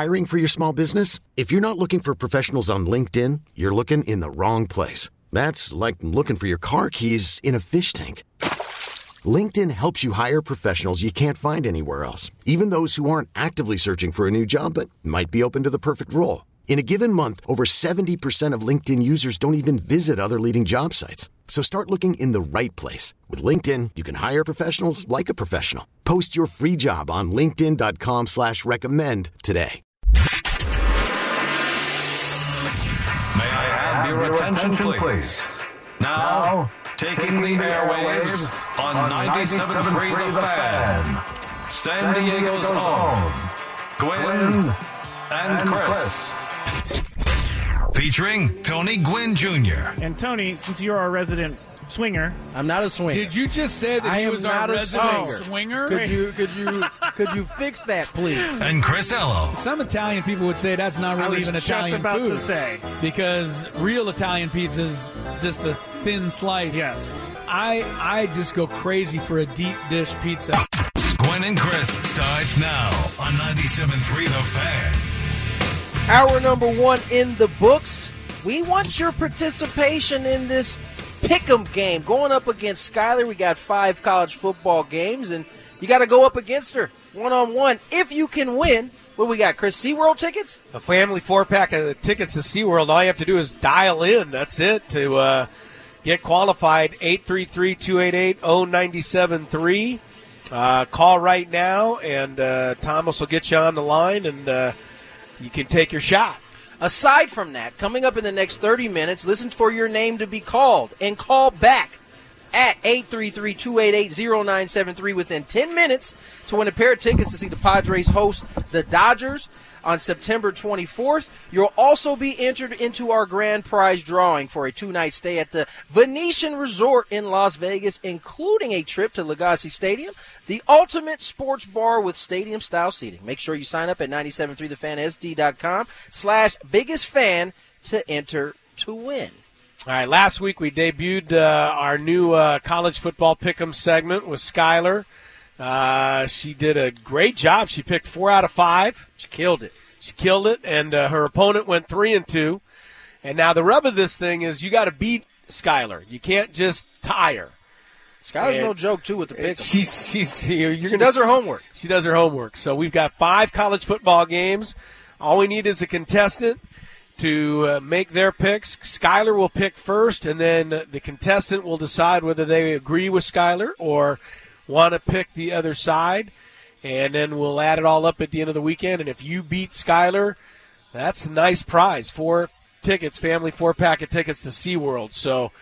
Hiring for your small business? If you're not looking for professionals on LinkedIn, you're looking in the wrong place. That's like looking for your car keys in a fish tank. LinkedIn helps you hire professionals you can't find anywhere else, even those who aren't actively searching for a new job but might be open to the perfect role. In a given month, over 70% of LinkedIn users don't even visit other leading job sites. So start looking in the right place. With LinkedIn, you can hire professionals like a professional. Post your free job on linkedin.com/recommend today. May I have your attention, please? Now, taking the airwaves on 97.3 The Fan, San Diego's own, Gwynn and Chris. Featuring Tony Gwynn Jr. And Tony, since you're our resident swinger, I'm not a swinger. Did you just say that he was our resident swinger? Could you fix that, please? And Chris Ello. Some Italian people would say that's not really even Italian food. To say. Because real Italian pizza is just a thin slice. Yes. I just go crazy for a deep dish pizza. Gwynn and Chris starts now on 97.3 The Fan. Hour number 1 in the books. We want your participation in this pick'em game. Going up against Skylar, we got 5 college football games, and you got to go up against her one-on-one. If you can win, what we got, Chris? SeaWorld tickets? A family 4-pack of tickets to SeaWorld. All you have to do is dial in. That's it to get qualified. 833-288-0973. Call right now, and Thomas will get you on the line, and you can take your shot. Aside from that, coming up in the next 30 minutes, listen for your name to be called and call back at 833-288-0973 within 10 minutes to win a pair of tickets to see the Padres host the Dodgers on September 24th. You'll also be entered into our grand prize drawing for a 2-night stay at the Venetian Resort in Las Vegas, including a trip to Legacy Stadium, the ultimate sports bar with stadium-style seating. Make sure you sign up at 973thefansd.com/biggestfan to enter to win. All right, last week we debuted our new college football pick'em segment with Skylar. She did a great job. She picked 4 out of 5. She killed it. And her opponent went 3-2. And now the rub of this thing is you got to beat Skylar. You can't just tie her. Skylar's no joke, too, with the pick. She does her homework. She does her homework. So we've got 5 college football games. All we need is a contestant to make their picks. Skylar will pick first, and then the contestant will decide whether they agree with Skylar or want to pick the other side. And then we'll add it all up at the end of the weekend. And if you beat Skylar, that's a nice prize. 4 tickets, family 4-pack of tickets to SeaWorld. So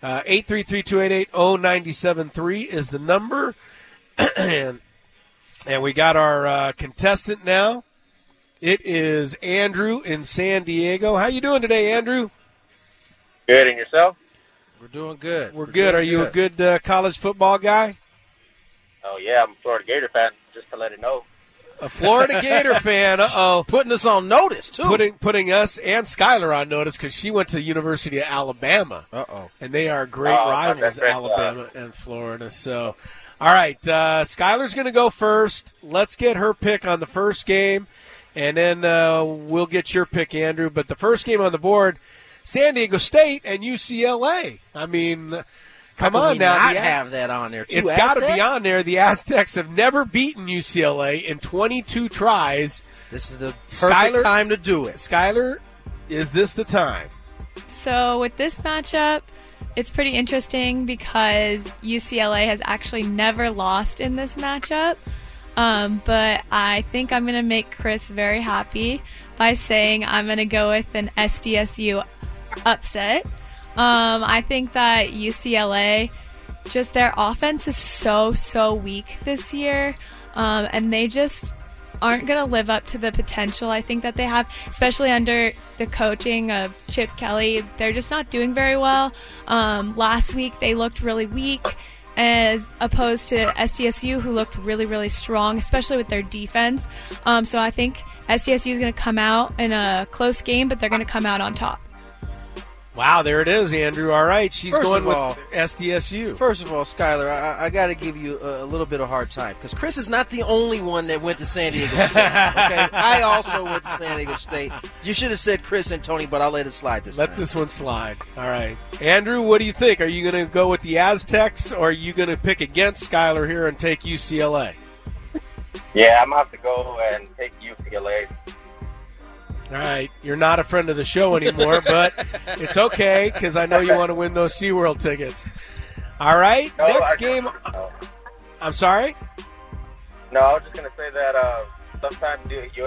833-288-0973 is the number. and we got our contestant now. It is Andrew in San Diego. How you doing today, Andrew? Good, and yourself? We're doing good. We're good. Are you a good college football guy? Oh, yeah, I'm a Florida Gator fan, just to let it know. A Florida Gator fan, uh-oh. Putting us on notice, too. Putting us and Skylar on notice because she went to University of Alabama. Uh-oh. And they are great rivals, Alabama and Florida. So, all right, Skylar's going to go first. Let's get her pick on the first game, and then we'll get your pick, Andrew. But the first game on the board, San Diego State and UCLA. I mean, come on now. Not have that on there. It's got to be on there. The Aztecs have never beaten UCLA in 22 tries. This is the perfect time to do it. Skylar, is this the time? So with this matchup, it's pretty interesting because UCLA has actually never lost in this matchup. But I think I'm going to make Chris very happy by saying I'm going to go with an SDSU upset. I think that UCLA, just their offense is so weak this year, and they just aren't going to live up to the potential I think that they have, especially under the coaching of Chip Kelly. They're just not doing very well. Last week they looked really weak as opposed to SDSU, who looked really strong, especially with their defense. So I think SDSU is going to come out in a close game, but they're going to come out on top. Wow, there it is, Andrew. All right, she's First going of with all- SDSU. First of all, Skylar, I got to give you a little bit of hard time because Chris is not the only one that went to San Diego State. Okay, I also went to San Diego State. You should have said Chris and Tony, but I'll let it slide this time. Let this one slide. All right. Andrew, what do you think? Are you going to go with the Aztecs, or are you going to pick against Skylar here and take UCLA? Yeah, I'm going to have to go and take UCLA. All right. You're not a friend of the show anymore, but it's okay because I know you want to win those SeaWorld tickets. All right. No, Next game. No. I'm sorry? No, I was just going to say that sometimes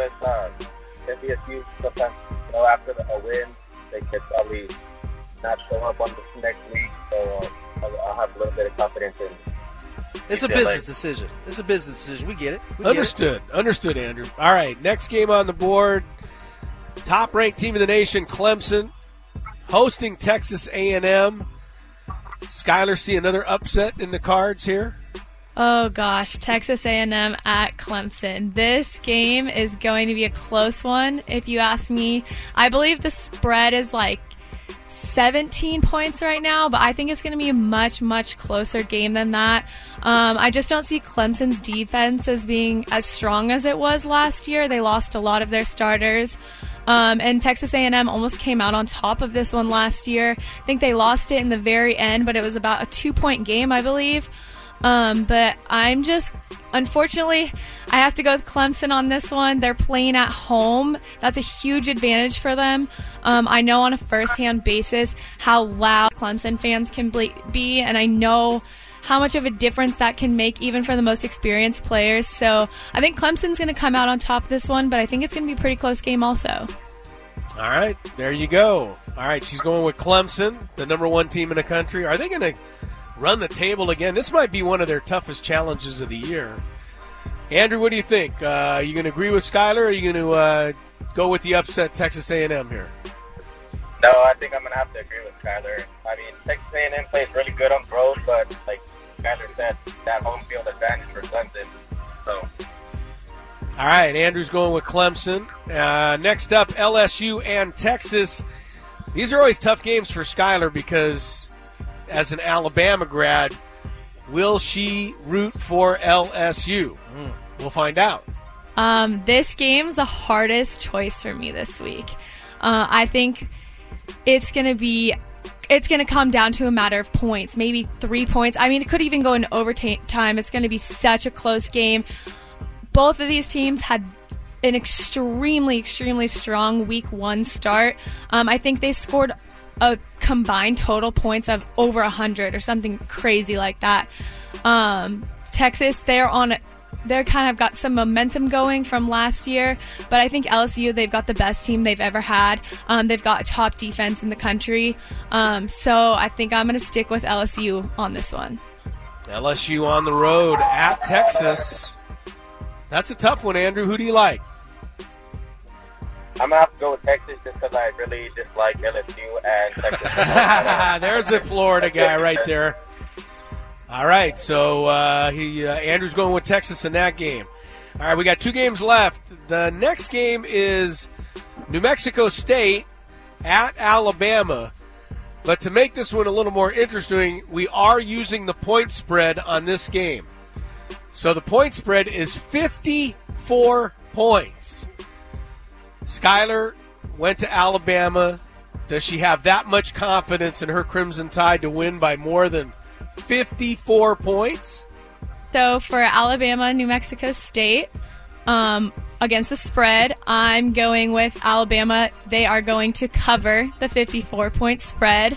SDSU, sometimes, after a win, they could probably not show up on the next week. So I'll have a little bit of confidence in It's a business decision. It's a business decision. We get it. Understood. Understood, Andrew. All right. Next game on the board. Top-ranked team in the nation, Clemson, hosting Texas A&M. Skylar, see another upset in the cards here? Oh gosh, Texas A&M at Clemson. This game is going to be a close one, if you ask me. I believe the spread is like 17 points right now, but I think it's going to be a much, much closer game than that. I just don't see Clemson's defense as being as strong as it was last year. They lost a lot of their starters. And Texas A&M almost came out on top of this one last year. I think they lost it in the very end, but it was about a 2-point game, I believe. But I'm just, unfortunately, I have to go with Clemson on this one. They're playing at home. That's a huge advantage for them. I know on a first-hand basis how loud Clemson fans can be, and I know how much of a difference that can make even for the most experienced players. So I think Clemson's going to come out on top this one, but I think it's going to be a pretty close game also. All right, there you go. All right, she's going with Clemson, the number one team in the country. Are they going to run the table again? This might be one of their toughest challenges of the year. Andrew, what do you think? Are you going to agree with Skylar, or are you going to go with the upset Texas A&M here? No, I think I'm going to have to agree with Skylar. I mean, Texas A&M plays really good on the road, but like Skylar said, that home field advantage for Clemson. So, all right, Andrew's going with Clemson. Next up, LSU and Texas. These are always tough games for Skylar because as an Alabama grad, will she root for LSU? We'll find out. This game's the hardest choice for me this week. I think it's going to come down to a matter of points, maybe 3 points. I mean, it could even go into overtime. It's going to be such a close game. Both of these teams had an extremely, extremely strong week one start. I think they scored a combined total points of over 100 or something crazy like that. Texas, they're kind of got some momentum going from last year, but I think LSU, they've got the best team they've ever had. They've got a top defense in the country. So I think I'm going to stick with LSU on this one. LSU on the road at Texas. That's a tough one, Andrew. Who do you like? I'm going to have to go with Texas just because I really dislike LSU and Texas. There's a Florida guy right there. All right, so Andrew's going with Texas in that game. All right, we got 2 games left. The next game is New Mexico State at Alabama. But to make this one a little more interesting, we are using the point spread on this game. So the point spread is 54 points. Skylar went to Alabama. Does she have that much confidence in her Crimson Tide to win by more than 54 points? So for Alabama, New Mexico State, against the spread, I'm going with Alabama. They are going to cover the 54-point spread.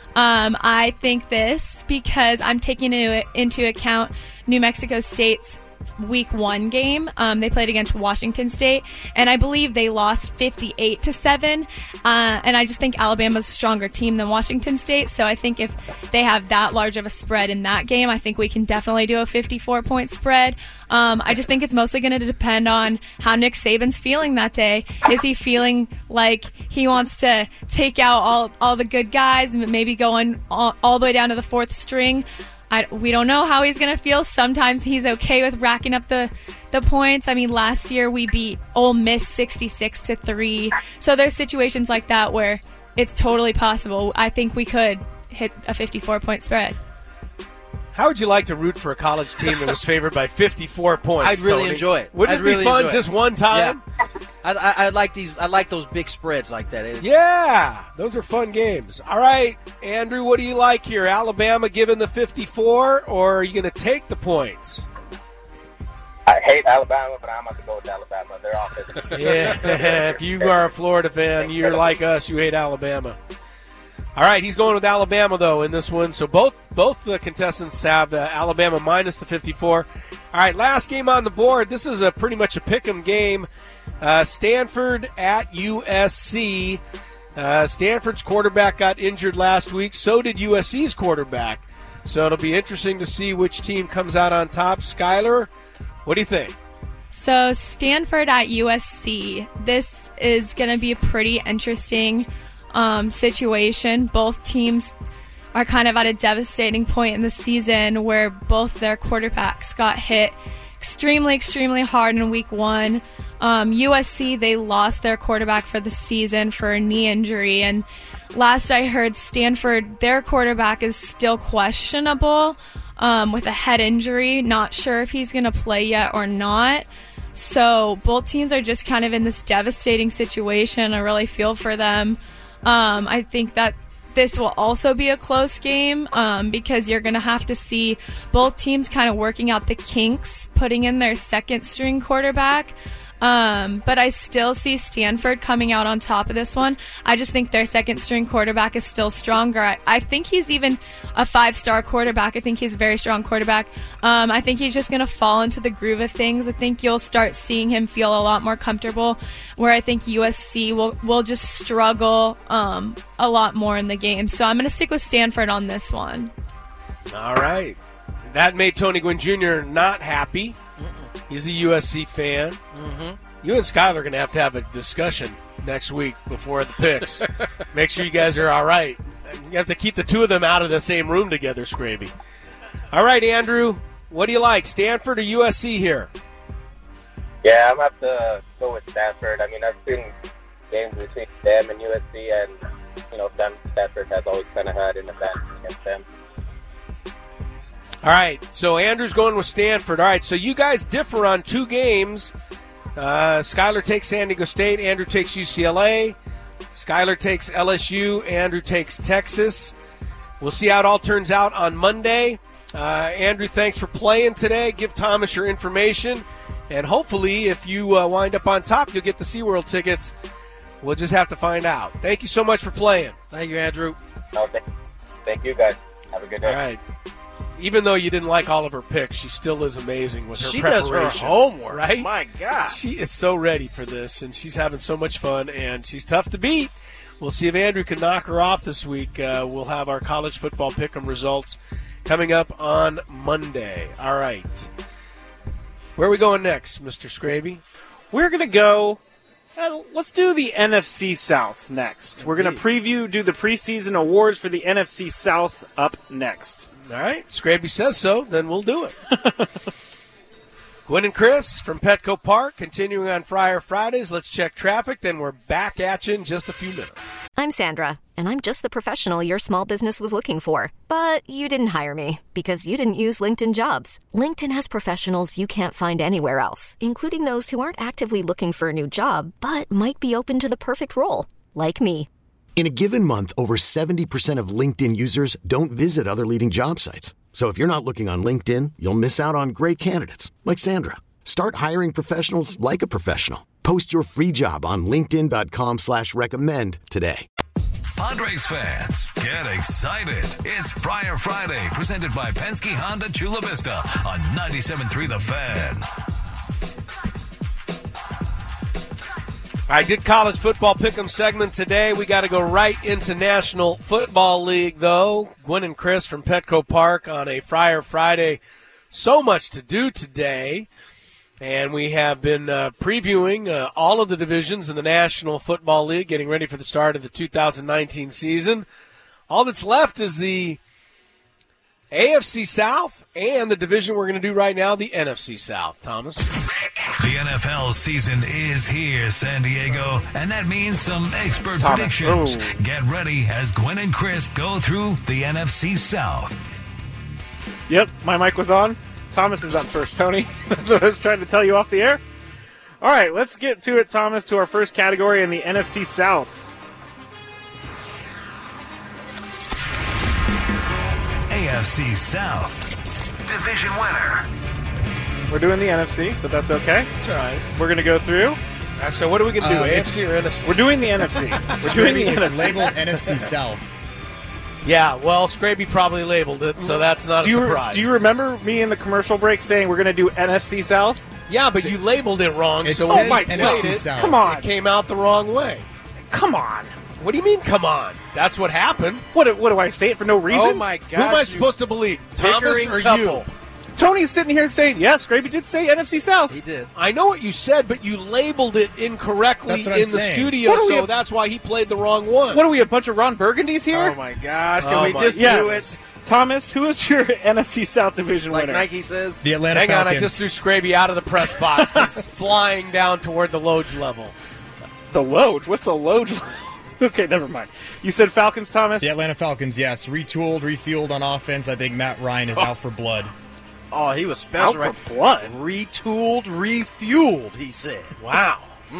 I think this because I'm taking into account New Mexico State's Week 1 game. They played against Washington State, and I believe they lost 58-7. And I just think Alabama's a stronger team than Washington State. So I think if they have that large of a spread in that game, I think we can definitely do a 54-point spread. I just think it's mostly going to depend on how Nick Saban's feeling that day. Is he feeling like he wants to take out all the good guys and maybe going all the way down to the 4th string? We don't know how he's going to feel. Sometimes he's okay with racking up the points. I mean, last year we beat Ole Miss 66-3. So there's situations like that where it's totally possible. I think we could hit a 54-point spread. How would you like to root for a college team that was favored by 54 points? I'd really Tony? enjoy it. Wouldn't I'd it be really fun enjoy just it. one time? Yeah. I like these. I like those big spreads like that. Yeah, those are fun games. All right, Andrew, what do you like here? Alabama given the 54, or are you going to take the points? I hate Alabama, but I'm about to go with Alabama. They're offensive. Yeah, if you are a Florida fan, you're like us. You hate Alabama. All right, he's going with Alabama, though, in this one. So both the contestants have Alabama minus the 54. All right, last game on the board. This is pretty much a pick'em game. Stanford at USC. Stanford's quarterback got injured last week. So did USC's quarterback. So it'll be interesting to see which team comes out on top. Skylar, what do you think? So Stanford at USC. This is going to be a pretty interesting situation. Both teams are kind of at a devastating point in the season where both their quarterbacks got hit extremely hard in week 1. USC, they lost their quarterback for the season for a knee injury, and last I heard, Stanford, their quarterback is still questionable with a head injury. Not sure if he's going to play yet or not. So both teams are just kind of in this devastating situation. I really feel for them. I think that this will also be a close game because you're going to have to see both teams kind of working out the kinks, putting in their second-string quarterback. But I still see Stanford coming out on top of this one. I just think their second-string quarterback is still stronger. I think he's even a 5-star quarterback. I think he's a very strong quarterback. I think he's just going to fall into the groove of things. I think you'll start seeing him feel a lot more comfortable, where I think USC will just struggle a lot more in the game. So I'm going to stick with Stanford on this one. All right. That made Tony Gwynn Jr. not happy. He's a USC fan. Mm-hmm. You and Skylar are going to have a discussion next week before the picks. Make sure you guys are all right. You have to keep the two of them out of the same room together, Scraby. All right, Andrew, what do you like, Stanford or USC here? Yeah, I'm going to have to go with Stanford. I mean, I've seen games between them and USC, and, Stanford has always kind of had an advantage against them. All right, so Andrew's going with Stanford. All right, so you guys differ on 2 games. Skylar takes San Diego State. Andrew takes UCLA. Skylar takes LSU. Andrew takes Texas. We'll see how it all turns out on Monday. Andrew, thanks for playing today. Give Thomas your information. And hopefully, if you wind up on top, you'll get the SeaWorld tickets. We'll just have to find out. Thank you so much for playing. Thank you, Andrew. Oh, thank you, guys. Have a good day. All right. Even though you didn't like all of her picks, she still is amazing with her preparation. She does her homework, right? My God. She is so ready for this, and she's having so much fun, and she's tough to beat. We'll see if Andrew can knock her off this week. We'll have our college football pick'em results coming up on Monday. All right. Where are we going next, Mr. Scraby? We're going to go... let's do the NFC South next. We're going to do the preseason awards for the NFC South up next. All right. Scraby says so, then we'll do it. Gwen and Chris from Petco Park, continuing on Friar Fridays. Let's check traffic, then we're back at you in just a few minutes. I'm Sandra, and I'm just the professional your small business was looking for. But you didn't hire me because you didn't use LinkedIn Jobs. LinkedIn has professionals you can't find anywhere else, including those who aren't actively looking for a new job, but might be open to the perfect role, like me. In a given month, over 70% of LinkedIn users don't visit other leading job sites. So if you're not looking on LinkedIn, you'll miss out on great candidates like Sandra. Start hiring professionals like a professional. Post your free job on linkedin.com/recommend today. Padres fans, get excited. It's Friar Friday, presented by Penske Honda Chula Vista on 97.3 The Fan. I did college football pick'em segment today. We got to go right into National Football League, though. Gwen and Chris from Petco Park on a Friar Friday. So much to do today. And we have been previewing all of the divisions in the National Football League, getting ready for the start of the 2019 season. All that's left is the AFC South and the division we're going to do right now, the NFC South, Thomas. The NFL season is here, San Diego, and that means some expert predictions. Get ready as Gwen and Chris go through the NFC South. Yep, my mic was on. Thomas is up first, Tony. That's what I was trying to tell you off the air. All right, let's get to it, Thomas, to our first category in the NFC South. AFC South division winner. We're doing the NFC, but that's okay. That's all right. We're going to go through. So what are we going to do, AFC or NFC? We're doing the NFC. We're doing the It's NFC. labeled NFC South. Yeah, well, Scraby probably labeled it, so that's not a surprise. Do you remember me in the commercial break saying we're going to do NFC South? Yeah, but you labeled it wrong, It so says when NFC played it, South. Come on. it came out the wrong way. Come on. What do you mean, come on? That's what happened. What do I say it for no reason? Oh, my gosh. Who am I supposed to believe, Thomas bickering or couple. you? Tony's sitting here saying, yes, Scrappy did say NFC South. He did. I know what you said, but you labeled it incorrectly That's in what I'm the saying. studio, What are we- so that's why he played the wrong one. What are we, a bunch of Ron Burgundies here? Oh, my gosh. Can Oh we my just do Yes. it Thomas, who is your NFC South division like winner? Nike says? The Atlanta Hang on, Falcons. I just threw Scraby out of the press box. He's flying down toward the Loge level. The Loge? What's a Loge? Okay, never mind. You said Falcons, Thomas? The Atlanta Falcons, yes. Retooled, refueled on offense. I think Matt Ryan is out for blood. Oh, he was special, Out right? for blood. Retooled, refueled, he said. Wow.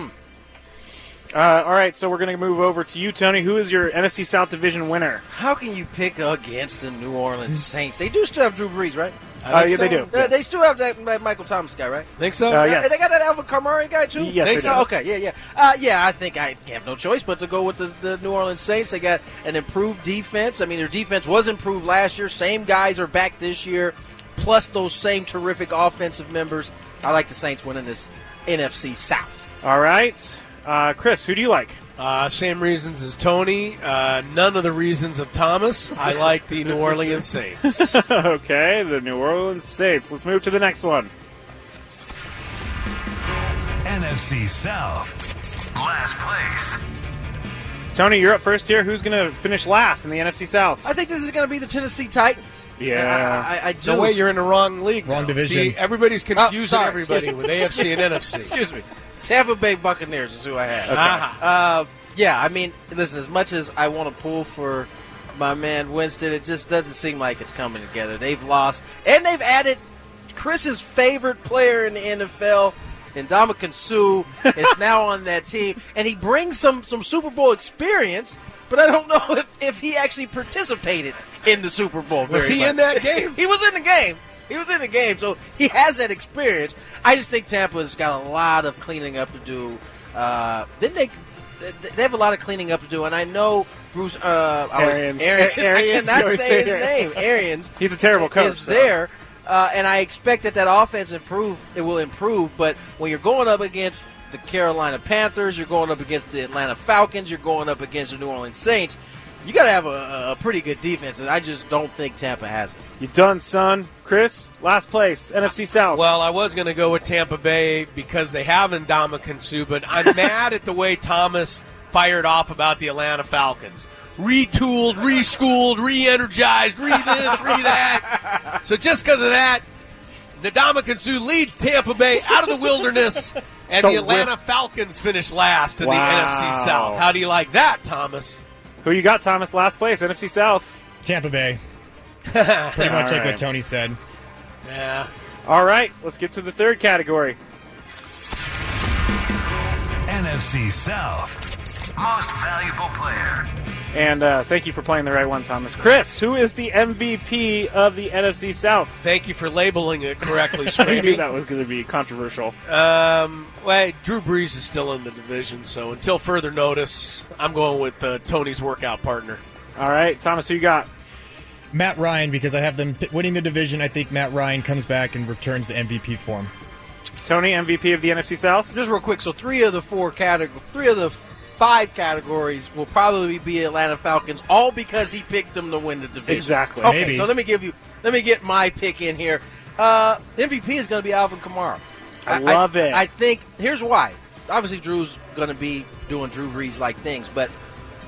All right, so we're going to move over to you, Tony. Who is your NFC South division winner? How can you pick against the New Orleans Saints? They do still have Drew Brees, right? Yeah, they do. They still have that Michael Thomas guy, right? Think so? Yes. They got that Alvin Kamara guy, too? Yes, Think they so? do. Okay, yeah. I think I have no choice but to go with the New Orleans Saints. They got an improved defense. I mean, their defense was improved last year. Same guys are back this year, plus those same terrific offensive members. I like the Saints winning this NFC South. All right. Chris, who do you like? Same reasons as Tony. None of the reasons of Thomas. I like the New Orleans Saints. Okay, the New Orleans Saints. Let's move to the next one. NFC South last place. Tony, you're up first here. Who's going to finish last in the NFC South? I think this is going to be the Tennessee Titans. Yeah. I do. No way, you're in the wrong league. Wrong now. division. See, everybody's confusing sorry, everybody excuse with me. AFC and NFC. Excuse me. Tampa Bay Buccaneers is who I have. Uh-huh. Yeah, I mean, listen, as much as I want to pull for my man Winston, it just doesn't seem like it's coming together. They've lost, and they've added Chris's favorite player in the NFL, Ndamukong Suh, is now on that team, and he brings some Super Bowl experience, but I don't know if he actually participated in the Super Bowl very Was he much. in that game? He was in the game. He was in the game, so he has that experience. I just think Tampa's got a lot of cleaning up to do. They have a lot of cleaning up to do, and I know Bruce Arians. I Arians, you cannot always say say his it. name. Arians. He's a terrible coach. Is there, and I expect that offense will improve. But when you're going up against the Carolina Panthers, you're going up against the Atlanta Falcons, you're going up against the New Orleans Saints, you got to have a pretty good defense, and I just don't think Tampa has it. You done, son. Chris, last place, NFC South. Well, I was going to go with Tampa Bay because they have Ndamukong Suh, but I'm mad at the way Thomas fired off about the Atlanta Falcons. Retooled, reschooled, re-energized, re-this, re-that. So just because of that, Ndamukong Suh leads Tampa Bay out of the wilderness, and the Atlanta Falcons finish last in the NFC South. How do you like that, Thomas? Who you got, Thomas? Last place, NFC South. Tampa Bay. Pretty much All like right. what Tony said. Yeah. All right, let's get to the third category. NFC South most valuable player. And thank you for playing the right one, Thomas. Chris, who is the MVP of the NFC South? Thank you for labeling it correctly, I knew Scrappy. that was going to be controversial. Well, Drew Brees is still in the division, so until further notice, I'm going with Tony's workout partner. All right, Thomas, who you got? Matt Ryan, because I have them winning the division. I think Matt Ryan comes back and returns the MVP form. Tony, MVP of the NFC South? Just real quick, so three of the five categories will probably be Atlanta Falcons, all because he picked them to win the division. Exactly. Okay, Maybe. so let me get my pick in here. MVP is going to be Alvin Kamara. I love it. I think here's why. Obviously, Drew's going to be doing Drew Brees like things, but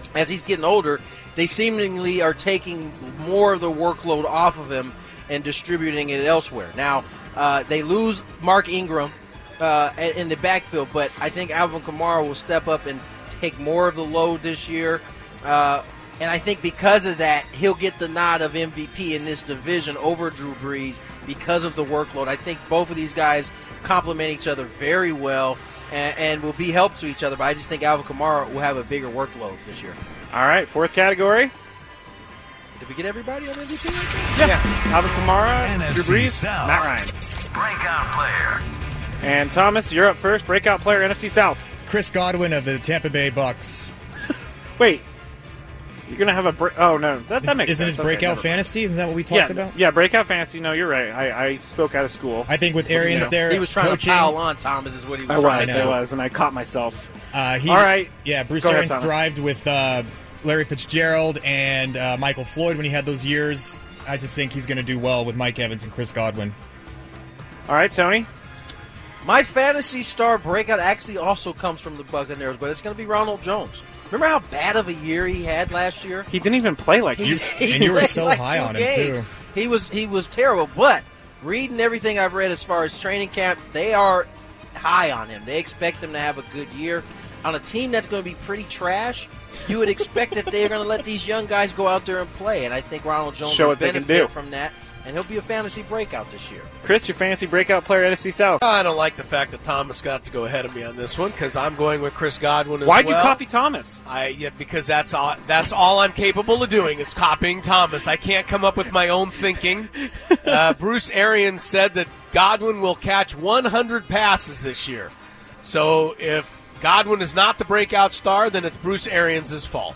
as he's getting older, they seemingly are taking more of the workload off of him and distributing it elsewhere. Now, they lose Mark Ingram in the backfield, but I think Alvin Kamara will step up and take more of the load this year. And I think because of that, he'll get the nod of MVP in this division over Drew Brees because of the workload. I think both of these guys complement each other very well and will be help to each other, but I just think Alvin Kamara will have a bigger workload this year. All right, fourth category. Did we get everybody on MVP? Yeah. Alvin Kamara, NFC Drew Brees, South. Matt Ryan. Breakout player. And Thomas, you're up first. Breakout player, NFC South. Chris Godwin of the Tampa Bay Bucks. Wait. You're going to have a oh, no. That makes Isn't sense. his breakout fantasy? Isn't that what we talked about? Yeah, breakout fantasy. No, you're right. I spoke out of school. I think with Arians there He was trying coaching, to pile on Thomas is what he was I trying to say. was, and I caught myself. All right. Yeah, Bruce Go ahead, Arians Thomas. thrived with Larry Fitzgerald and Michael Floyd when he had those years. I just think he's going to do well with Mike Evans and Chris Godwin. All right, Tony. My fantasy star breakout actually also comes from the Buccaneers, but it's going to be Ronald Jones. Remember how bad of a year he had last year? He didn't even play like you. And you were so high on him, too. He was terrible, but reading everything I've read as far as training camp, they are high on him. They expect him to have a good year. On a team that's going to be pretty trash, you would expect that they're going to let these young guys go out there and play, and I think Ronald Jones Show will what they can benefit do. from that, and he'll be a fantasy breakout this year. Chris, your fantasy breakout player, NFC South. I don't like the fact that Thomas got to go ahead of me on this one because I'm going with Chris Godwin as Why'd well. you copy Thomas? Because that's all I'm capable of doing is copying Thomas. I can't come up with my own thinking. Bruce Arians said that Godwin will catch 100 passes this year. So if Godwin is not the breakout star, then it's Bruce Arians' fault.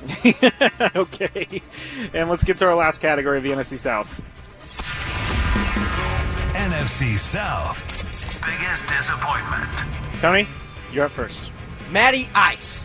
Okay. And let's get to our last category of the NFC South. NFC South. Biggest disappointment. Tony, you're up first. Matty Ice.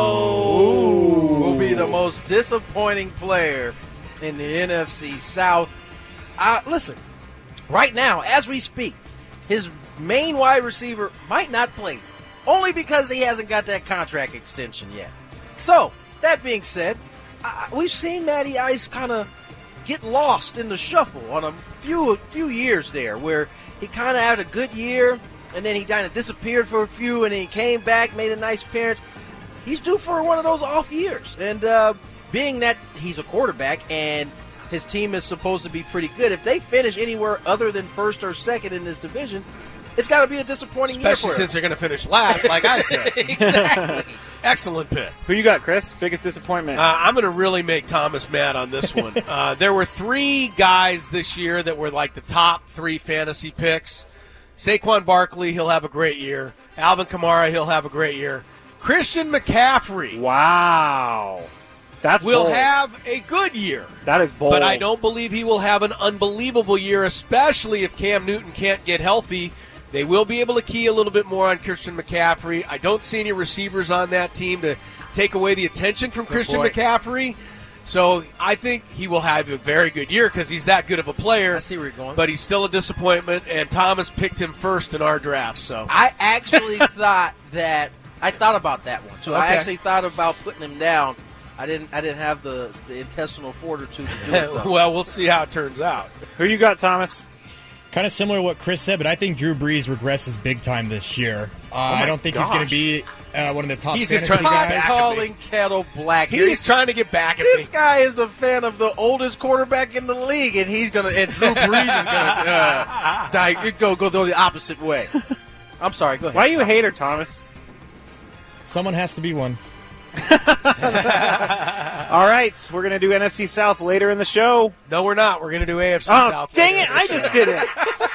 Whoa. Will be the most disappointing player in the NFC South. Listen, right now, as we speak, his main wide receiver might not play, only because he hasn't got that contract extension yet. So, that being said, we've seen Matty Ice kind of get lost in the shuffle on a few years there, where he kind of had a good year, and then he kind of disappeared for a few, and then he came back, made a nice appearance. He's due for one of those off years. And being that he's a quarterback and his team is supposed to be pretty good, if they finish anywhere other than first or second in this division, it's got to be a disappointing year for Especially him. since they're going to finish last, like I said. Exactly. Excellent pick. Who you got, Chris? Biggest disappointment? I'm going to really make Thomas mad on this one. There were three guys this year that were like the top three fantasy picks. Saquon Barkley, he'll have a great year. Alvin Kamara, he'll have a great year. Christian McCaffrey. Wow. That's will bold. have a good year. That is bold. But I don't believe he will have an unbelievable year, especially if Cam Newton can't get healthy. They will be able to key a little bit more on Christian McCaffrey. I don't see any receivers on that team to take away the attention from Christian McCaffrey. So I think he will have a very good year because he's that good of a player. I see where you're going. But he's still a disappointment, and Thomas picked him first in our draft. So I actually thought about that one. So I Okay. actually thought about putting him down. I didn't have the intestinal fortitude to do it, though. Well, we'll see how it turns out. Who you got, Thomas? Kind of similar to what Chris said, but I think Drew Brees regresses big time this year. I don't think he's going to be one of the top He's just fantasy trying to guys. calling kettle black. He's trying to get back at This me. guy is the fan of the oldest quarterback in the league, and Drew Brees is gonna go the opposite way. I'm sorry. Go ahead. Why are you a hater, Thomas? Someone has to be one. All right, we're going to do NFC South later in the show. No, we're not. We're going to do AFC South. Dang later it! in the I show. just did it.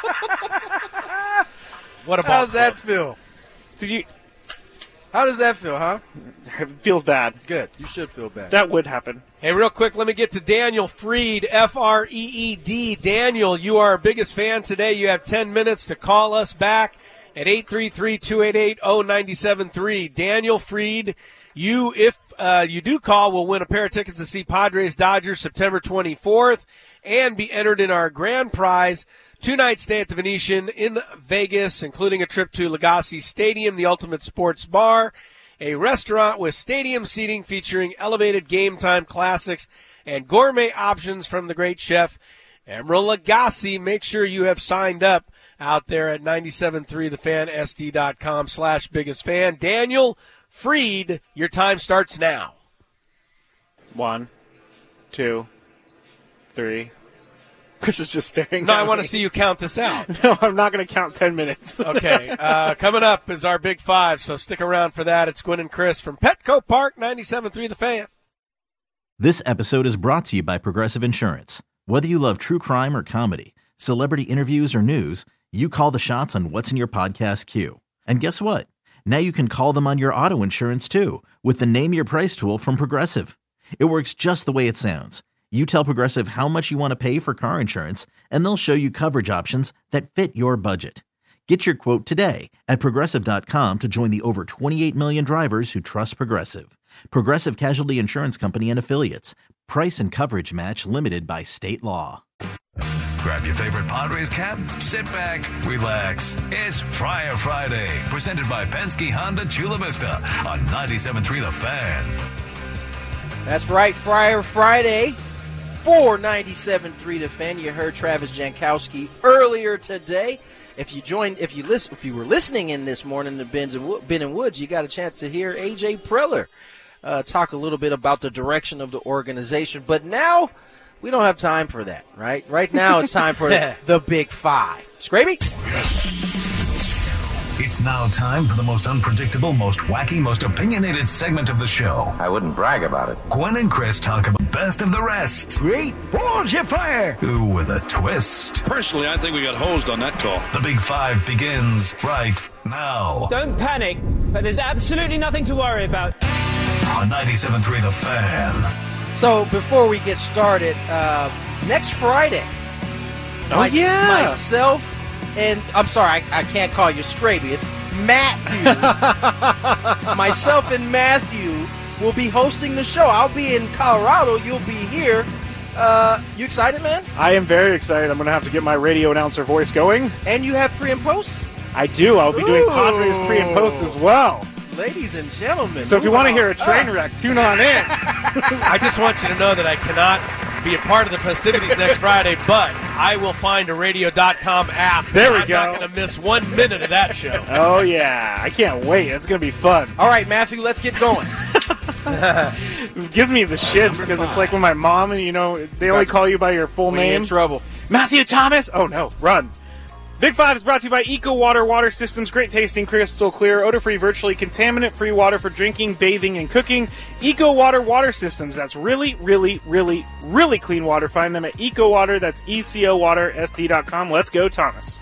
What about How's that feel? Did you? How does that feel, huh? It feels bad. Good. You should feel bad. That would happen. Hey, real quick, let me get to Daniel Freed, F-R-E-E-D. Daniel, you are our biggest fan today. You have 10 minutes to call us back at 833-288-0973. Daniel Freed, if you do call, will win a pair of tickets to see Padres-Dodgers September 24th and be entered in our grand prize 2-night stay at the Venetian in Vegas, including a trip to Legacy Stadium, the Ultimate Sports Bar, a restaurant with stadium seating featuring elevated game time classics and gourmet options from the great chef Emeril Lagasse. Make sure you have signed up out there at 973thefansd.com/biggestfan. Daniel Freed, your time starts now. 1, 2, 3. Chris is just staring. No, at I want me. to see you count this out. No, I'm not going to count 10 minutes. Okay. Coming up is our Big Five, so stick around for that. It's Gwynn and Chris from Petco Park, 97.3 The Fan. This episode is brought to you by Progressive Insurance. Whether you love true crime or comedy, celebrity interviews or news, you call the shots on what's in your podcast queue. And guess what? Now you can call them on your auto insurance too with the Name Your Price tool from Progressive. It works just the way it sounds. You tell Progressive how much you want to pay for car insurance, and they'll show you coverage options that fit your budget. Get your quote today at Progressive.com to join the over 28 million drivers who trust Progressive. Progressive Casualty Insurance Company and Affiliates. Price and coverage match limited by state law. Grab your favorite Padres cap, sit back, relax. It's Friar Friday, presented by Penske Honda Chula Vista on 97.3 The Fan. That's right, Friar Friday for 97.3 The Fan. You heard Travis Jankowski earlier today. If you were listening in this morning to Ben and Woods, you got a chance to hear AJ Preller talk a little bit about the direction of the organization. But now we don't have time for that, right? Right now it's time for the Big Five. Scraby? Yes. It's now time for the most unpredictable, most wacky, most opinionated segment of the show. I wouldn't brag about it. Gwen and Chris talk about best of the rest. Great balls you fire! Ooh, with a twist. Personally, I think we got hosed on that call. The Big Five begins right now. Don't panic, but there's absolutely nothing to worry about. On 97.3 The Fan. So before we get started, next Friday, myself and I'm sorry, I can't call you Scraby. It's Matthew. Myself and Matthew will be hosting the show. I'll be in Colorado. You'll be here. You excited, man? I am very excited. I'm going to have to get my radio announcer voice going. And you have pre and post? I do. I'll be doing Padres pre and post as well. Ladies and gentlemen. So if you want to hear a train wreck, tune on in. I just want you to know that I cannot be a part of the festivities next Friday, but I will find a radio.com app. There we go. I'm not going to miss 1 minute of that show. Oh, yeah. I can't wait. It's going to be fun. All right, Matthew, let's get going. It gives me the shits because it's like when my mom and, they only call you by your full name. In trouble. Matthew Thomas. Oh, no. Run. Big Five is brought to you by Eco Water Water Systems. Great tasting, crystal clear, odor-free, virtually contaminant-free water for drinking, bathing, and cooking. Eco Water Water Systems. That's really, really, really, really clean water. Find them at Eco Water. That's ECOWaterSD.com. Let's go, Thomas.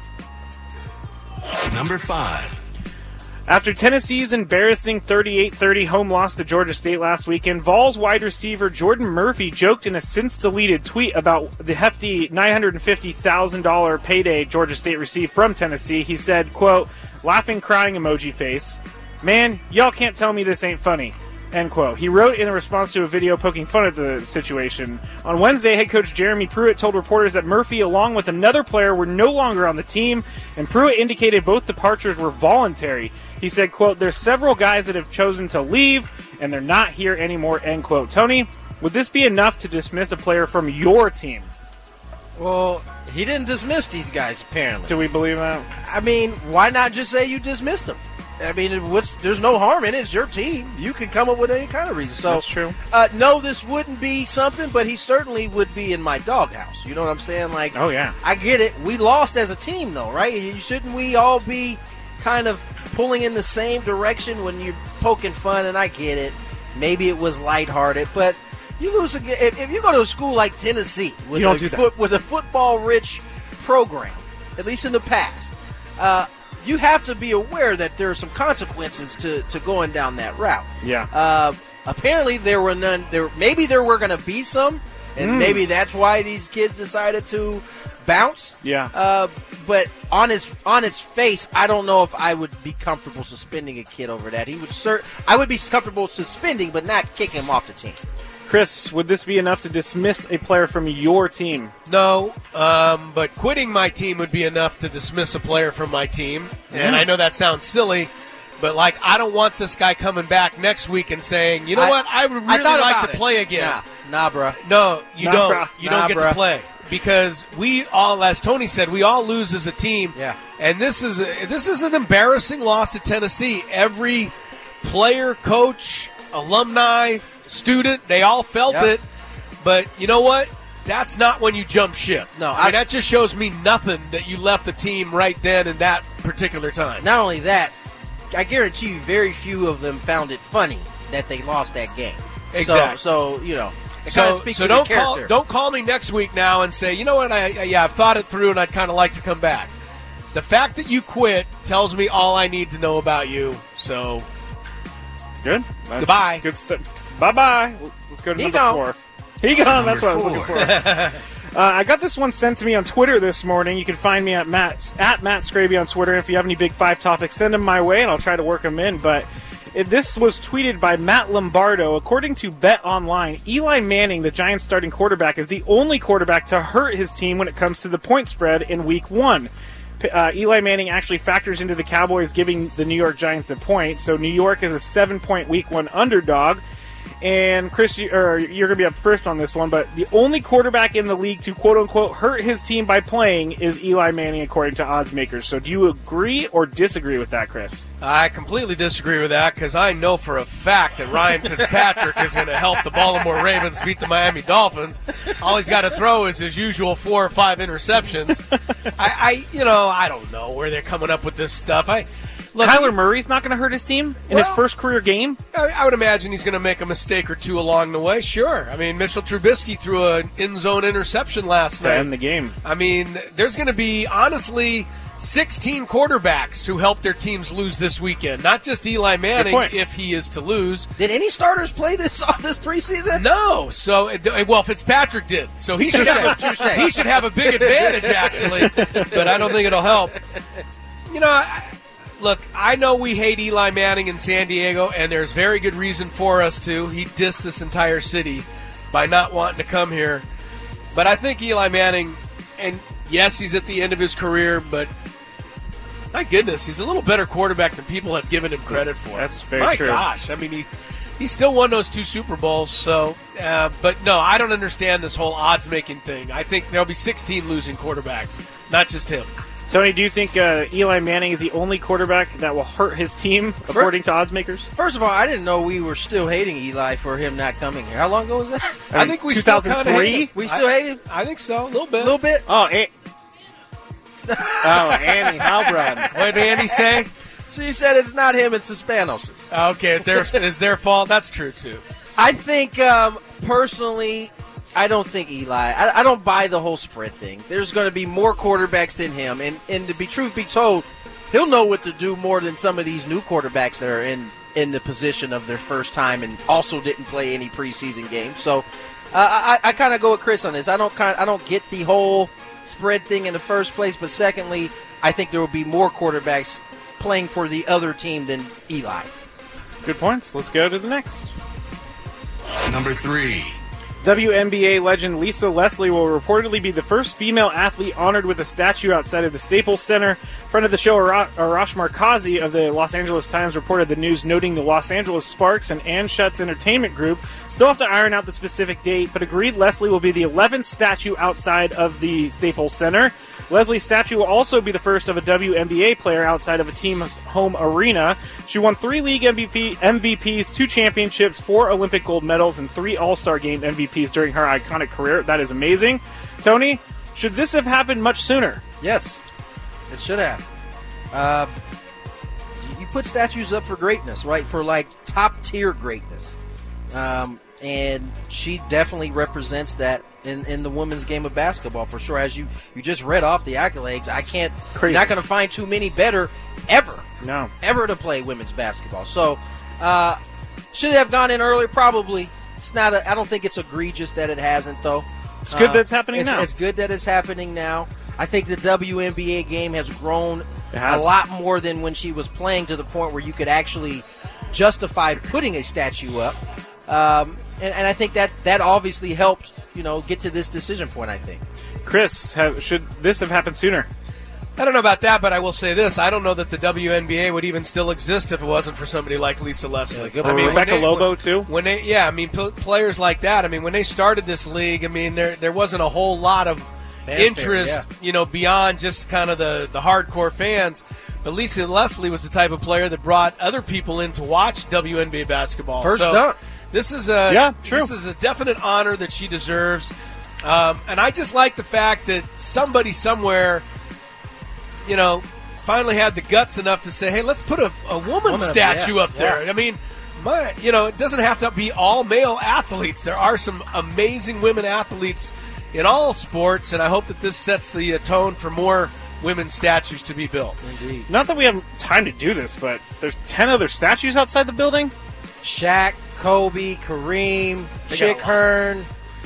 Number 5. After Tennessee's embarrassing 38-30 home loss to Georgia State last weekend, Vols wide receiver Jordan Murphy joked in a since-deleted tweet about the hefty $950,000 payday Georgia State received from Tennessee. He said, quote, laughing, crying emoji face, "Man, y'all can't tell me this ain't funny." End quote. He wrote in a response to a video poking fun at the situation. On Wednesday, head coach Jeremy Pruitt told reporters that Murphy, along with another player, were no longer on the team, and Pruitt indicated both departures were voluntary. He said, quote, "There's several guys that have chosen to leave, and they're not here anymore," end quote. Tony, would this be enough to dismiss a player from your team? Well, he didn't dismiss these guys, apparently. Do we believe that? I mean, why not just say you dismissed them? I mean, there's no harm in it. It's your team. You can come up with any kind of reason. So, that's true. No, this wouldn't be something, but he certainly would be in my doghouse. You know what I'm saying? Like, oh, yeah. I get it. We lost as a team, though, right? Shouldn't we all be kind of pulling in the same direction when you're poking fun? And I get it. Maybe it was lighthearted, but you lose again. If you go to a school like Tennessee with a football-rich program, at least in the past, you have to be aware that there are some consequences to going down that route. Yeah. Apparently there were none. Maybe there were going to be some, and maybe that's why these kids decided to bounce. Yeah. But on its face, I don't know if I would be comfortable suspending a kid over that. I would be comfortable suspending, but not kicking him off the team. Chris, would this be enough to dismiss a player from your team? No, but quitting my team would be enough to dismiss a player from my team. And I know that sounds silly, But, like, I don't want this guy coming back next week and saying, you know what, I would really like to play again. Nah, bruh. No, you don't. Bruh. You don't get to play. Because we all, as Tony said, we all lose as a team. Yeah. And this is an embarrassing loss to Tennessee. Every player, coach, alumni, student, they all felt it. But you know what? That's not when you jump ship. No, I mean, that just shows me nothing that you left the team right then in that particular time. Not only that, I guarantee you very few of them found it funny that they lost that game. Exactly. So you know, it kind of speaks to the character. Don't call me next week now and say, you know what, I've thought it through and I'd kind of like to come back. The fact that you quit tells me all I need to know about you. So, good. Goodbye. Good stuff. Bye-bye. Let's go to number 4. He gone. That's what I was looking for. I got this one sent to me on Twitter this morning. You can find me at Matt Scraby on Twitter. If you have any Big 5 topics, send them my way, and I'll try to work them in. But this was tweeted by Matt Lombardo. According to Bet Online, Eli Manning, the Giants' starting quarterback, is the only quarterback to hurt his team when it comes to the point spread in Week 1. Eli Manning actually factors into the Cowboys giving the New York Giants a point. So New York is a 7-point Week 1 underdog. And Chris, you're going to be up first on this one, but the only quarterback in the league to quote-unquote hurt his team by playing is Eli Manning, according to odds makers. So do you agree or disagree with that, Chris? I completely disagree with that because I know for a fact that Ryan Fitzpatrick is going to help the Baltimore Ravens beat the Miami Dolphins. All he's got to throw is his usual 4 or 5 interceptions. I don't know where they're coming up with this stuff. Look, Kyler Murray's not going to hurt his team in his first career game? I would imagine he's going to make a mistake or two along the way, sure. I mean, Mitchell Trubisky threw an end-zone interception last night. To end the game. I mean, there's going to be, honestly, 16 quarterbacks who help their teams lose this weekend. Not just Eli Manning, if he is to lose. Did any starters play this preseason? No. So, Fitzpatrick did. So he should have a big advantage, actually. But I don't think it'll help. You know, look, I know we hate Eli Manning in San Diego, and there's very good reason for us to. He dissed this entire city by not wanting to come here. But I think Eli Manning, and yes, he's at the end of his career, but my goodness, he's a little better quarterback than people have given him credit for. That's very true. My gosh, I mean, he still won those 2 Super Bowls. So, but no, I don't understand this whole odds-making thing. I think there'll be 16 losing quarterbacks, not just him. Tony, do you think Eli Manning is the only quarterback that will hurt his team, according to odds makers? First of all, I didn't know we were still hating Eli for him not coming here. How long ago was that? I think we 2003. We still hate him? I think so, a little bit. A little bit? Oh, Annie Halbrand. What did Andy say? She said it's not him, it's the Spanos. Okay, it's their fault. That's true, too. I think, personally, I don't think Eli. I don't buy the whole spread thing. There's going to be more quarterbacks than him, and to be truth be told, he'll know what to do more than some of these new quarterbacks that are in the position of their first time and also didn't play any preseason games. So I kind of go with Chris on this. I don't get the whole spread thing in the first place, but secondly, I think there will be more quarterbacks playing for the other team than Eli. Good points. Let's go to the next. Number 3. WNBA legend Lisa Leslie will reportedly be the first female athlete honored with a statue outside of the Staples Center. Friend of the show, Arash Markazi of the Los Angeles Times reported the news, noting the Los Angeles Sparks and Ann Schutt's Entertainment Group still have to iron out the specific date, but agreed Leslie will be the 11th statue outside of the Staples Center. Leslie's statue will also be the first of a WNBA player outside of a team's home arena. She won 3 league MVPs, 2 championships, 4 Olympic gold medals, and 3 All-Star Game MVPs during her iconic career. That is amazing. Tony, should this have happened much sooner? Yes, it should have. You put statues up for greatness, right? For like top-tier greatness. And she definitely represents that in the women's game of basketball for sure. As you just read off the accolades, you're not going to find too many better ever to play women's basketball. So should it have gone in earlier? Probably. It's not. I don't think it's egregious that it hasn't, though. It's good that it's happening now. It's good that it's happening now. I think the WNBA game has grown a lot more than when she was playing, to the point where you could actually justify putting a statue up. And I think that obviously helped, get to this decision point, I think. Chris, should this have happened sooner? I don't know about that, but I will say this. I don't know that the WNBA would even still exist if it wasn't for somebody like Lisa Leslie. I mean, Rebecca Lobo, too? Players like that. I mean, when they started this league, I mean, there wasn't a whole lot of interest, beyond just kind of the hardcore fans. But Lisa Leslie was the type of player that brought other people in to watch WNBA basketball. First dunk. This is true. This is a definite honor that she deserves. And I just like the fact that somebody somewhere, finally had the guts enough to say, hey, let's put a woman statue up there. Yeah. I mean, it doesn't have to be all male athletes. There are some amazing women athletes in all sports, and I hope that this sets the tone for more women's statues to be built. Indeed. Not that we have time to do this, but there's 10 other statues outside the building? Shaq, Kobe, Kareem, Chick Hearn.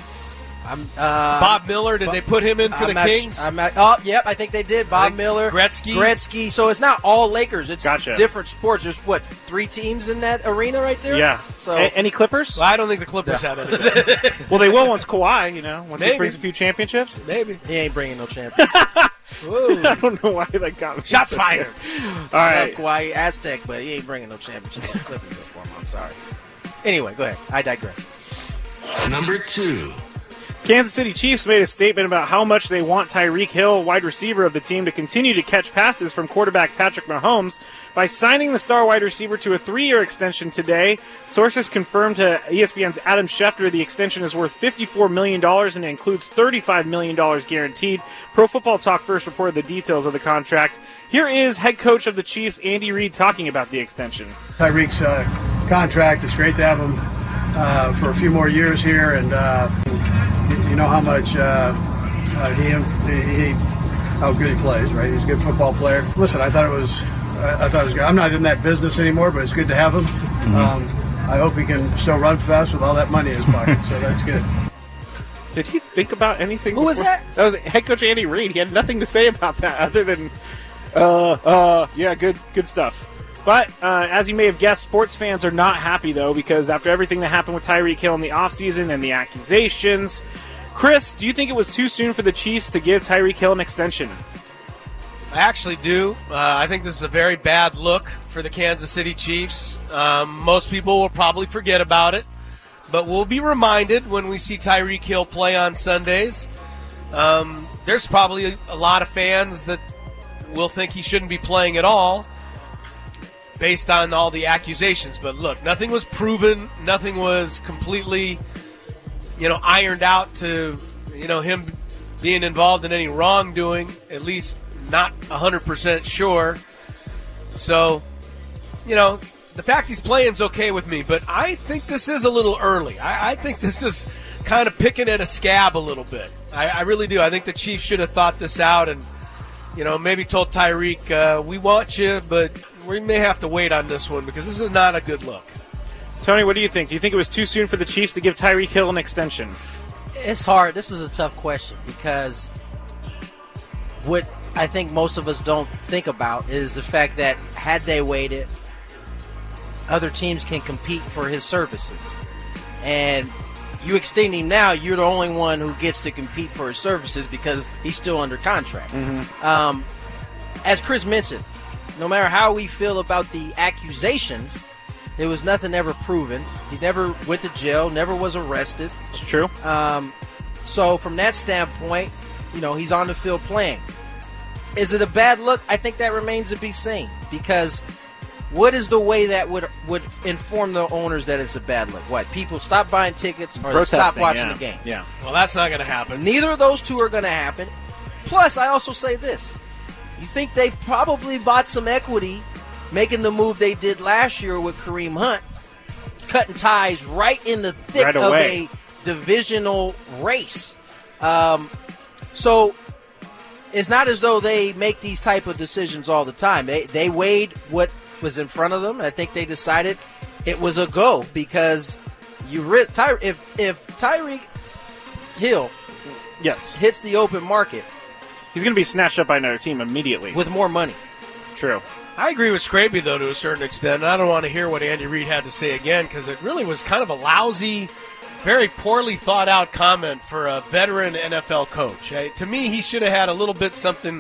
Bob Miller, did they put him in for the Kings? I think they did. Bob Miller. Gretzky. So it's not all Lakers. It's Gotcha. different sports. There's, 3 teams in that arena right there? Yeah. So Any Clippers? Well, I don't think the Clippers have any. Well, they will once Kawhi, once Maybe. he brings a few championships. Maybe. He ain't bringing no championship. I don't know why that got me. Shots fired. All right. Kawhi Aztec, but he ain't bringing no championship. Clippers for him. I'm sorry. Anyway, go ahead. I digress. Number 2. Kansas City Chiefs made a statement about how much they want Tyreek Hill, wide receiver of the team, to continue to catch passes from quarterback Patrick Mahomes by signing the star wide receiver to a 3-year extension today. Sources confirmed to ESPN's Adam Schefter the extension is worth $54 million and includes $35 million guaranteed. Pro Football Talk first reported the details of the contract. Here is head coach of the Chiefs, Andy Reid, talking about the extension. Tyreek's contract, it's great to have him for a few more years here, and you know how much how good he plays, right? He's a good football player. Listen, I thought it was good. I'm not in that business anymore, but it's good to have him. Mm-hmm. I hope he can still run fast with all that money in his pocket, so that's good. Did he think about anything? Who was that? That was head coach Andy Reid. He had nothing to say about that other than, good stuff. But as you may have guessed, sports fans are not happy, though, because after everything that happened with Tyreek Hill in the offseason and the accusations, Chris, do you think it was too soon for the Chiefs to give Tyreek Hill an extension? I actually do. I think this is a very bad look for the Kansas City Chiefs. Most people will probably forget about it, but we'll be reminded when we see Tyreek Hill play on Sundays. There's probably a lot of fans that will think he shouldn't be playing at all based on all the accusations. But look, nothing was proven. Nothing was completely, ironed out to, him being involved in any wrongdoing, at least not 100% sure. So, the fact he's playing is okay with me, but I think this is a little early. I think this is kind of picking at a scab a little bit. I really do. I think the Chiefs should have thought this out and, maybe told Tyreek, we want you, but we may have to wait on this one because this is not a good look. Tony, what do you think? Do you think it was too soon for the Chiefs to give Tyreek Hill an extension? It's hard. This is a tough question because what I think most of us don't think about is the fact that had they waited, other teams can compete for his services. And you extend him now, you're the only one who gets to compete for his services because he's still under contract. Mm-hmm. As Chris mentioned, no matter how we feel about the accusations, there was nothing ever proven. He never went to jail, never was arrested. It's true. So from that standpoint, he's on the field playing. Is it a bad look? I think that remains to be seen because what is the way that would inform the owners that it's a bad look? What, people stop buying tickets or they stop watching the game? Yeah. Well, that's not going to happen. Neither of those two are going to happen. Plus, I also say this. You think they probably bought some equity making the move they did last year with Kareem Hunt, cutting ties right in the thick of a divisional race. So it's not as though they make these type of decisions all the time. They weighed what was in front of them. I think they decided it was a go because if Tyreek Hill hits the open market, he's going to be snatched up by another team immediately with more money. True. I agree with Scraby, though, to a certain extent. I don't want to hear what Andy Reid had to say again because it really was kind of a lousy, very poorly thought-out comment for a veteran NFL coach. To me, he should have had a little bit something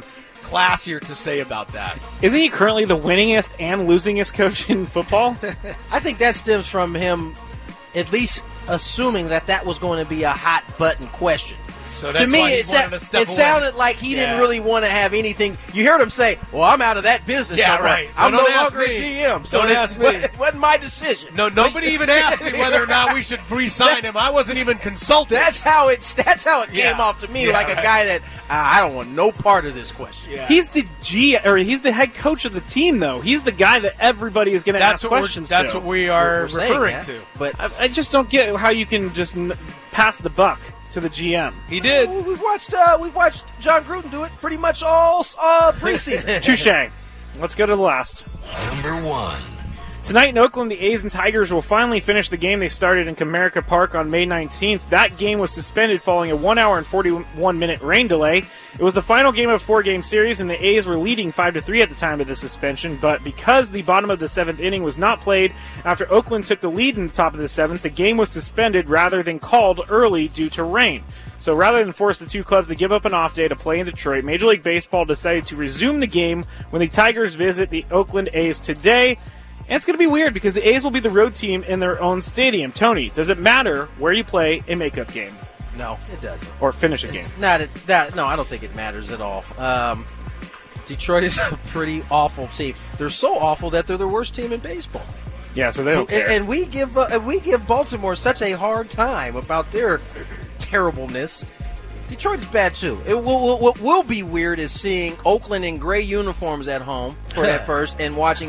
classier to say about that. Isn't he currently the winningest and losingest coach in football? I think that stems from him at least assuming that was going to be a hot button question. So that's to me, why he it wanted to step away. sounded like he didn't really want to have anything. You heard him say, "Well, I'm out of that business now. Right. I'm no Don't ask longer a me. GM." So Don't ask me. It wasn't my decision. No, nobody even asked me whether or not we should re-sign him. I wasn't even consulted. That's how it came off to me, like a guy that I don't want no part of this question. Yeah. He's the he's the head coach of the team, though. He's the guy that everybody is going to ask questions to. That's what we are referring to. But I just don't get how you can just pass the buck to the GM. He did. Well, we've watched John Gruden do it pretty much all preseason. Touche. Let's go to the last. Number 1. Tonight in Oakland, the A's and Tigers will finally finish the game they started in Comerica Park on May 19th. That game was suspended following a 1 hour and 41-minute rain delay. It was the final game of a 4-game series, and the A's were leading 5-3 at the time of the suspension. But because the bottom of the 7th inning was not played after Oakland took the lead in the top of the 7th, the game was suspended rather than called early due to rain. So rather than force the two clubs to give up an off day to play in Detroit, Major League Baseball decided to resume the game when the Tigers visit the Oakland A's today. And it's going to be weird because the A's will be the road team in their own stadium. Tony, does it matter where you play a makeup game? No, it doesn't. Or finish a game? No, I don't think it matters at all. Detroit is a pretty awful team. They're so awful that they're the worst team in baseball. Yeah, so they don't care. And we give Baltimore such a hard time about their terribleness. Detroit's bad too. What will be weird is seeing Oakland in gray uniforms at home for that first, and watching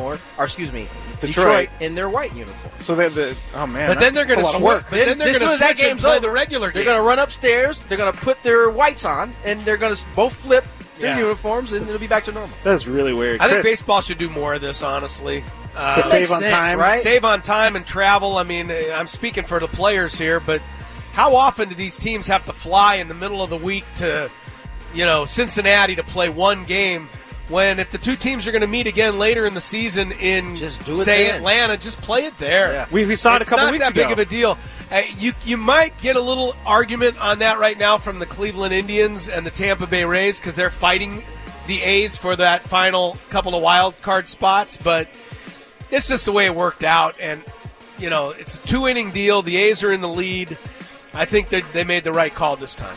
Detroit in their white uniforms. So they're man. But then they're going to work. But then they're going to switch and play the regular game. They're going to run upstairs. They're going to put their whites on, and they're going to both flip their uniforms, and it'll be back to normal. That's really weird. I think baseball should do more of this, honestly. To save on time, right? Save on time and travel. I mean, I'm speaking for the players here, but how often do these teams have to fly in the middle of the week to, Cincinnati to play one game, when if the two teams are going to meet again later in the season in, Atlanta, just play it there. Yeah. We saw it a couple weeks ago. It's not that big of a deal. You might get a little argument on that right now from the Cleveland Indians and the Tampa Bay Rays because they're fighting the A's for that final couple of wild card spots, but it's just the way it worked out. And, it's a 2-inning deal. The A's are in the lead. I think that they made the right call this time.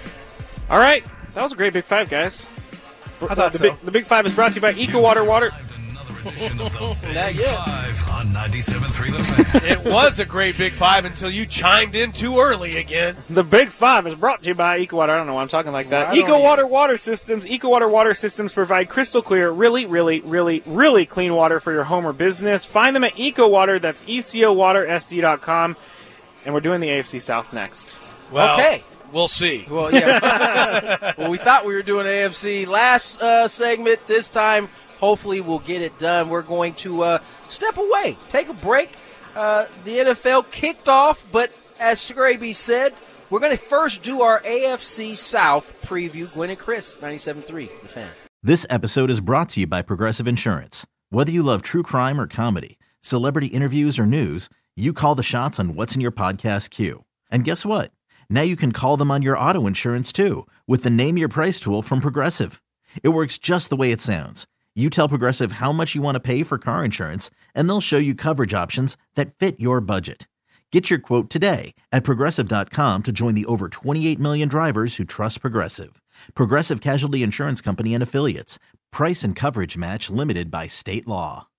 All right. That was a great Big Five, guys. I thought so. The Big Five is brought to you by EcoWater Water. Another edition of the Big Five on 97.3 The Fan. It was a great Big Five until you chimed in too early again. The Big Five is brought to you by EcoWater. I don't know why I'm talking like that. EcoWater Water Systems. EcoWater Water Systems provide crystal clear, really, really, really, really clean water for your home or business. Find them at EcoWater. That's EcoWaterSD.com. And we're doing the AFC South next. Well, okay. We'll see. Well, yeah. Well, we thought we were doing AFC last segment. This time, hopefully, we'll get it done. We're going to step away, take a break. The NFL kicked off, but as Scraby said, we're going to first do our AFC South preview. Gwen and Chris, 97.3, The Fan. This episode is brought to you by Progressive Insurance. Whether you love true crime or comedy, celebrity interviews or news, you call the shots on what's in your podcast queue. And guess what? Now you can call them on your auto insurance too with the Name Your Price tool from Progressive. It works just the way it sounds. You tell Progressive how much you want to pay for car insurance, and they'll show you coverage options that fit your budget. Get your quote today at Progressive.com to join the over 28 million drivers who trust Progressive. Progressive Casualty Insurance Company and Affiliates. Price and coverage match limited by state law.